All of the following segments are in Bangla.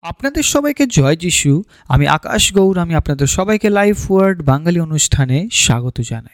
আপনাদের সবাইকে জয় যিশু। আমি আকাশ গৌর। আমি আপনাদের সবাইকে লাইফ ওয়ার্ড বাঙালি অনুষ্ঠানে স্বাগত জানাই।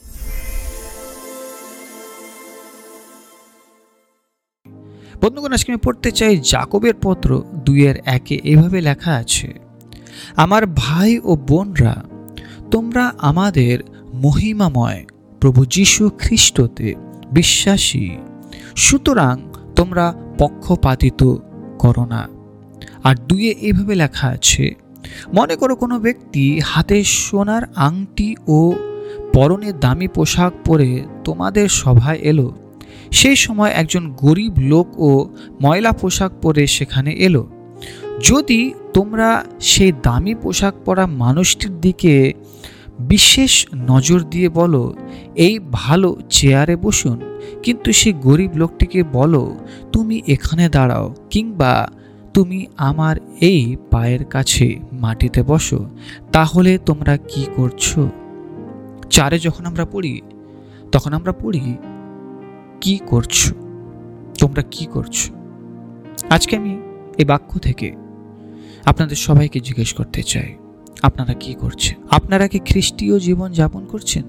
বন্ধুগণ, আজকে আমি পড়তে চাই যাকবের পত্র 2:1 এভাবে লেখা আছে, আমার ভাই ও বোনরা, তোমরা আমাদের মহিমাময় প্রভু যীশু খ্রিস্টতে বিশ্বাসী, সুতরাং তোমরা পক্ষপাতিত করো না। আর 2 এইভাবে লেখা আছে, মনে করো কোনো ব্যক্তি হাতে সোনার আংটি ও পরনে দামি পোশাক পরে তোমাদের সভায় এলো। সেই সময় একজন গরিব লোক ও ময়লা পোশাক পরে সেখানে এলো। যদি তোমরা সেই দামি পোশাক পরা মানুষটির দিকে বিশেষ নজর দিয়ে বলো, এই ভালো চেয়ারে বসুন, কিন্তু সেই গরিব লোকটিকে বলো, তুমি এখানে দাঁড়াও, কিংবা তুমি আমার এই পায়ের কাছে মাটিতে বসো, তাহলে তোমরা কি করছো? 4 যখন আমরা পড়ি, তখন আমরা পড়ি, কি করছো, তোমরা কি করছো? আজকে আমি এই বাক্য থেকে আপনাদের সবাইকে জিজ্ঞেস করতে চাই, আপনারা কি করছেন? আপনারা কি খ্রিস্টীয় জীবন যাপন করছেন?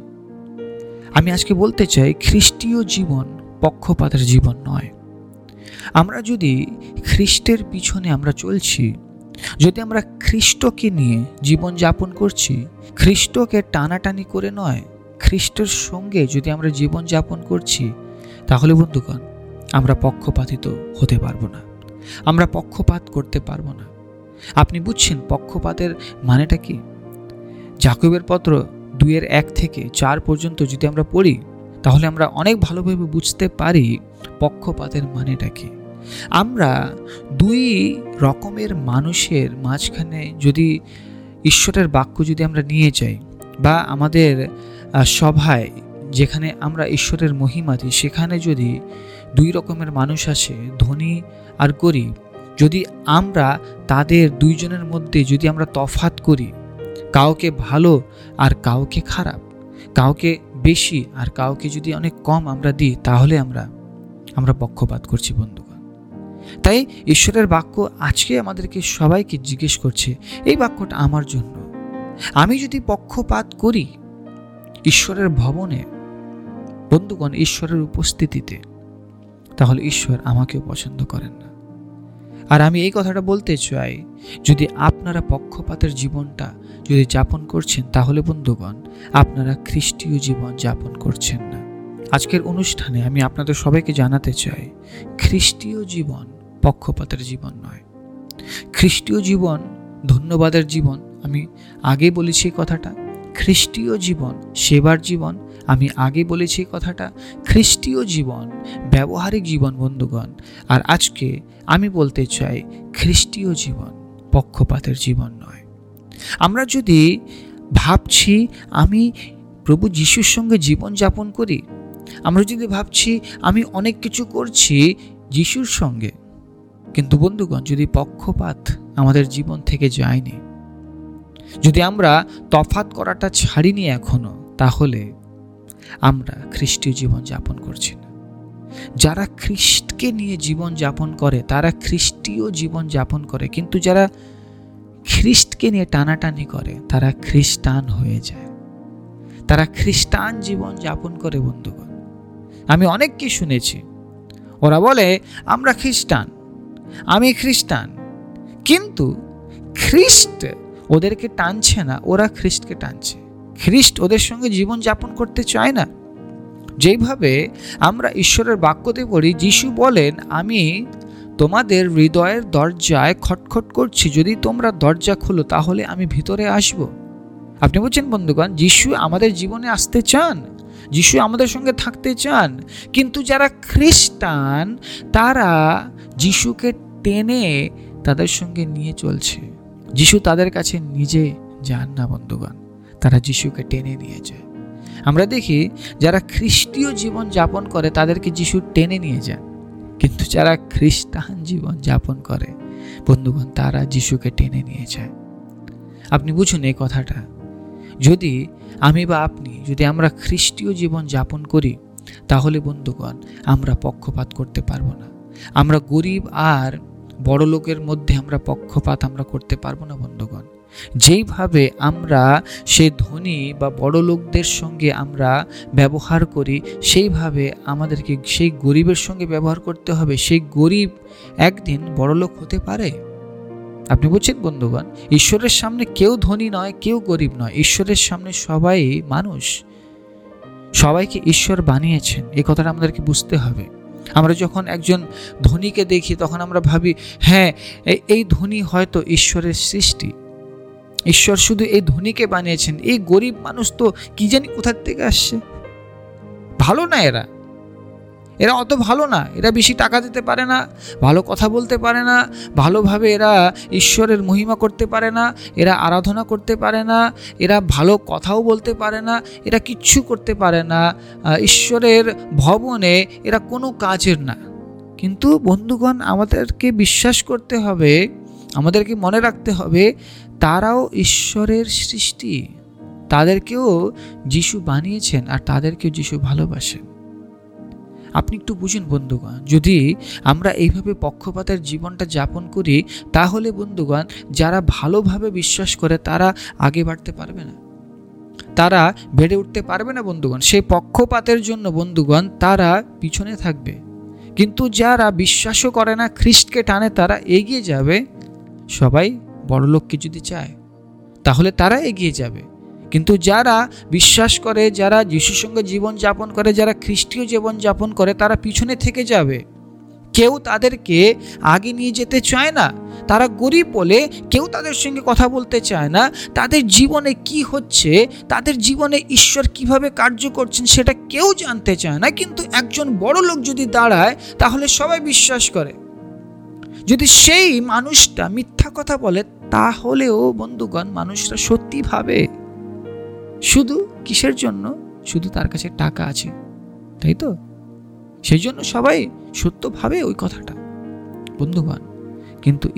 আমি আজকে বলতে চাই, খ্রিস্টীয় জীবন পক্ষপাতের জীবন নয়। আমরা যদি খ্রিস্টের পিছনে আমরা চলছি, যদি আমরা খ্রিস্টকে নিয়ে জীবন যাপন করছি, খ্রিস্টকে টানাটানি করে নয়, খ্রিস্টের সঙ্গে যদি আমরা জীবন যাপন করছি, তাহলে বন্ধুগণ আমরা পক্ষপাতিত হতে পারবো না, আমরা পক্ষপাত করতে পারবো না। আপনি বুঝছেন পক্ষপাতের মানেটা কি? যাকবের পত্র 2:1 থেকে 4 পর্যন্ত যদি আমরা পড়ি, তাহলে আমরা অনেক ভালোভাবে বুঝতে পারি পক্ষপাতের মানেটা কি। আমরা 2 রকমের মানুষের মাঝখানে যদি ঈশ্বরের বাক্য যদি আমরা নিয়ে যাই, বা আমাদের সভায় যেখানে আমরা ঈশ্বরের মহিমা দিই, সেখানে যদি 2 রকমের মানুষ আছে, ধনী আর গরিব, যদি আমরা তাদের 2 জনের মধ্যে যদি আমরা তফাৎ করি, কাউকে ভালো আর কাউকে খারাপ, কাউকে বেশি আর কাউকে যদি অনেক কম আমরা দিই, তাহলে আমরা পক্ষপাত করছি বন্ধুগণ। তাই ঈশ্বরের বাক্য আজকে আমাদেরকে সবাইকে জিজ্ঞেস করছে, এই বাক্যটা আমার জন্য। আমি যদি পক্ষপাত করি ঈশ্বরের ভবনে, বন্ধুগণ, ঈশ্বরের উপস্থিতিতে, তাহলে ঈশ্বর আমাকেও পছন্দ করেন না। আর আমি এই কথাটা বলতে চাই, যদি আপনারা পক্ষপাতের জীবনটা যদি যাপন করছেন, তাহলে বন্ধুগণ আপনারা খ্রিস্টীয় জীবন যাপন করছেন না। আজকের অনুষ্ঠানে আমি আপনাদের সবাইকে জানাতে চাই, খ্রিস্টীয় জীবন পক্ষপাতের জীবন নয়। খ্রিস্টীয় জীবন ধন্যবাদের জীবন। আমি আগে বলেছি এই কথাটা। খ্রিস্টীয় জীবন সেবার জীবন। আমি আগে বলেছি এই কথাটা। খ্রিস্টীয় জীবন ব্যবহারিক জীবন বন্ধুগণ। আর আজকে আমি বলতে চাই, খ্রিস্টীয় জীবন পক্ষপাতের জীবন নয়। আমরা যদি ভাবছি আমি প্রভু যিশুর সঙ্গে জীবন যাপন করি, আমরা যদি ভাবছি আমি অনেক কিছু করছি যিশুর সঙ্গে, কিন্তু বন্ধুগণ যদি পক্ষপাত আমাদের জীবন থেকে যায়নি, যদি আমরা তফাৎ করাটা ছাড়িনি এখনো, তাহলে আমরা খ্রিস্টীয় জীবন যাপন করছি না। যারা খ্রিস্টকে নিয়ে জীবন যাপন করে তারা খ্রিস্টীয় জীবন যাপন করে, কিন্তু যারা খ্রিস্টকে নিয়ে টানাটানি করে তারা খ্রিস্টান হয়ে যায়, তারা খ্রিস্টান জীবন যাপন করে বন্ধুগণ। আমি অনেককে শুনেছি, ওরা বলে আমরা খ্রিস্টান, আমি খ্রিস্টান, কিন্তু খ্রিস্ট ওদেরকে টানছে না, ওরা খ্রিস্টকে টানছে। খ্রিস্ট ওদের সঙ্গে জীবন যাপন করতে চায় না। যেইভাবে আমরা ঈশ্বরের বাক্যতে পড়ি, যিশু বলেন, আমি তোমাদের হৃদয়ের দরজায় খটখট করছি, যদি তোমরা দরজা খোলো তাহলে আমি ভিতরে আসব। আপনি বলছেন বন্ধুগণ, যিশু আমাদের জীবনে আসতে চান, যিশু আমাদের সঙ্গে থাকতে চান, কিন্তু যারা খ্রিস্টান তারা যিশুকে টেনে তাদের সঙ্গে নিয়ে চলছে। যিশু তাদের কাছে নিজে যান না বন্ধুগণ, তারা যিশুকে টেনে নিয়ে যায়। আমরা দেখি যারা খ্রিস্টীয় জীবন যাপন করে তাদেরকে যিশু টেনে নিয়ে যান, কিন্তু যারা খ্রিস্টান জীবন যাপন করে বন্ধুগণ, তারা যিশুকে টেনে নিয়ে যায়। আপনি বুঝুন এই কথাটা। যদি আমি বা আপনি যদি আমরা খ্রিস্টীয় জীবন যাপন করি, তাহলে বন্ধুগণ আমরা পক্ষপাত করতে পারবো না। আমরা গরিব আর বড় লোকের মধ্যে আমরা পক্ষপাত আমরা করতে পারবো না বন্ধুগণ। যেইভাবে আমরা সেই ধনী বা বড় লোকদের সঙ্গে আমরা ব্যবহার করি, সেইভাবে আমাদেরকে সেই গরিবের সঙ্গে ব্যবহার করতে হবে। সেই গরিব একদিন বড় লোক হতে পারে। আপনি বুঝছেন বন্ধুগণ, ঈশ্বরের সামনে কেউ ধনী নয়, কেউ গরিব নয়। ঈশ্বরের সামনে সবাই মানুষ, সবাইকে ঈশ্বর বানিয়েছেন, এই কথাটা আমাদেরকে বুঝতে হবে। আমরা যখন একজন ধনীকে দেখি তখন আমরা ভাবি, হ্যাঁ এই ধনী হয়তো ঈশ্বরের সৃষ্টি, ঈশ্বর শুধু এই ধনীকে বানিয়েছেন, এই গরিব মানুষ তো কি জানি কোথার থেকে আসছে, ভালো না এরা অত ভালো না, এরা বেশি টাকা দিতে পারে না, ভালো কথা বলতে পারে না, ভালোভাবে এরা ঈশ্বরের মহিমা করতে পারে না, এরা আরাধনা করতে পারে না, এরা ভালো কথাও বলতে পারে না, এরা কিচ্ছু করতে পারে না, ঈশ্বরের ভবনে এরা কোনো কাজের না। কিন্তু বন্ধুগণ, আমাদেরকে বিশ্বাস করতে হবে, আমাদেরকে মনে রাখতে হবে, তারাও ঈশ্বরের সৃষ্টি, তাদেরকেও যিশু বানিয়েছেন আর তাদেরকেও যিশু ভালোবাসেন। আপনি একটু বুঝুন বন্ধুগণ, যদি আমরা এইভাবে পক্ষপাতের জীবনটা যাপন করি, তাহলে বন্ধুগণ যারা ভালোভাবে বিশ্বাস করে তারা আগে বাড়তে পারবে না, তারা বেড়ে উঠতে পারবে না বন্ধুগণ। সেই পক্ষপাতের জন্য বন্ধুগণ তারা পিছনে থাকবে। কিন্তু যারা বিশ্বাসও করে না, খ্রিস্টকে টানে, তারা এগিয়ে যাবে। সবাই বড়লোককে যদি চায় তাহলে তারা এগিয়ে যাবে। কিন্তু যারা বিশ্বাস করে, যারা যিশুর সঙ্গে জীবন যাপন করে, যারা খ্রিস্টীয় জীবন যাপন করে, তারা পিছনে থেকে যাবে। কেউ তাদেরকে আগে নিয়ে যেতে চায় না। তারা গরিব বলে কেউ তাদের সঙ্গে কথা বলতে চায় না। তাদের জীবনে কি হচ্ছে, তাদের জীবনে ঈশ্বর কিভাবে কার্য করছেন সেটা কেউ জানতে চায় না। কিন্তু একজন বড় লোক যদি দাঁড়ায় তাহলে সবাই বিশ্বাস করে। যদি সেই মানুষটা মিথ্যা কথা বলে তাহলেও বন্ধুগণ মানুষরা সত্যি ভাবে। শুধু কিসের জন্য? শুধু তার কাছে টাকা আছে, তাই তো? সেই জন্য সবাই সত্য ভাবে ওই কথাটা বন্ধুগণ। কিন্তু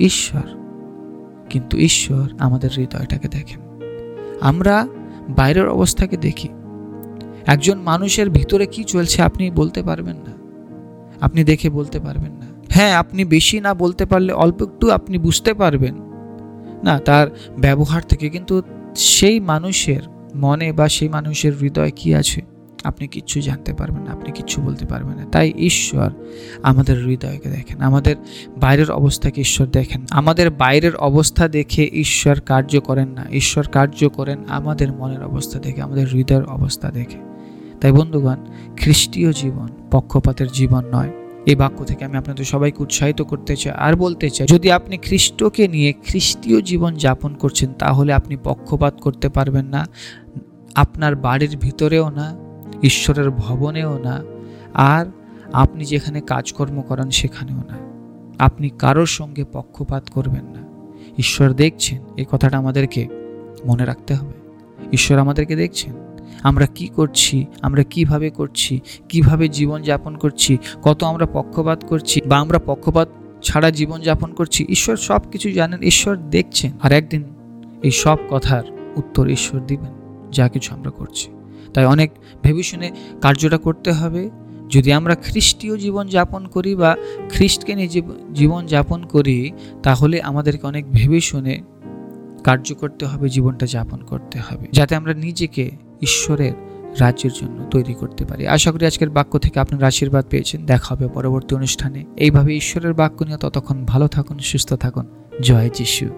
ঈশ্বর আমাদের হৃদয়টাকে দেখেন। আমরা বাইরের অবস্থাকে দেখি, একজন মানুষের ভিতরে কি চলছে আপনি বলতে পারবেন না, আপনি দেখে বলতে পারবেন না। হ্যাঁ, আপনি বেশি না বলতে পারলে অল্প একটু আপনি বুঝতে পারবেন না তার ব্যবহার থেকে, কিন্তু সেই মানুষের মনে বা সেই মানুষের হৃদয় কি আছে আপনি কিচ্ছু জানতে পারবেন না, আপনি কিচ্ছু বলতে পারবেন না। তাই ঈশ্বর আমাদের হৃদয়কে দেখেন, আমাদের বাইরের অবস্থাকে ঈশ্বর দেখেন। আমাদের বাইরের অবস্থা দেখে ঈশ্বর কার্য করেন না, ঈশ্বর কার্য করেন আমাদের মনের অবস্থা দেখে, আমাদের হৃদয়ের অবস্থা দেখে। তাই বন্ধুগণ, খ্রিস্টীয় জীবন পক্ষপাতের জীবন নয়। এই বাক্য থেকে আমি আপনাদের সবাইকে উৎসাহিত করতে চাই আর বলতে চাই, যদি আপনি খ্রিস্টকে নিয়ে খ্রিস্টীয় জীবন যাপন করছেন তাহলে আপনি পক্ষপাত করতে পারবেন না, আপনার বাড়ির ভিতরেও না, ঈশ্বরের ভবনেও না, আর আপনি যেখানে কাজকর্ম করেন সেখানেও না। আপনি কারোর সঙ্গে পক্ষপাত করবেন না। ঈশ্বর দেখছেন, এই কথাটা আমাদেরকে মনে রাখতে হবে। ঈশ্বর আমাদেরকে দেখছেন, আমরা কি করছি, আমরা কিভাবে করছি, কিভাবে জীবন যাপন করছি, কত আমরা পক্ষপাত করছি বা আমরা পক্ষপাত ছাড়া জীবন যাপন করছি। ঈশ্বর সব কিছু জানেন, ঈশ্বর দেখছেন, আর একদিন এই সব কথার উত্তর ঈশ্বর দিবেন যা কিছু আমরা করছি। তাই অনেক ভেবে শুনে কার্যটা করতে হবে। যদি আমরা খ্রিস্টীয় জীবন যাপন করি বা খ্রিস্টকে নিয়ে জীবন যাপন করি, তাহলে আমাদেরকে অনেক ভেবে শুনে কার্য করতে হবে, জীবনটা যাপন করতে হবে, যাতে আমরা নিজেকে ঈশ্বরের রাজ্যের জন্য তৈরি করতে পারি। আশা করি আজকের বাক্য থেকে আপনার আশীর্বাদ পেয়েছেন। দেখা হবে পরবর্তী অনুষ্ঠানে। এইভাবে ঈশ্বরের বাক্য নিয়ে ততক্ষণ ভালো থাকুন, সুস্থ থাকুন। জয় যিশু।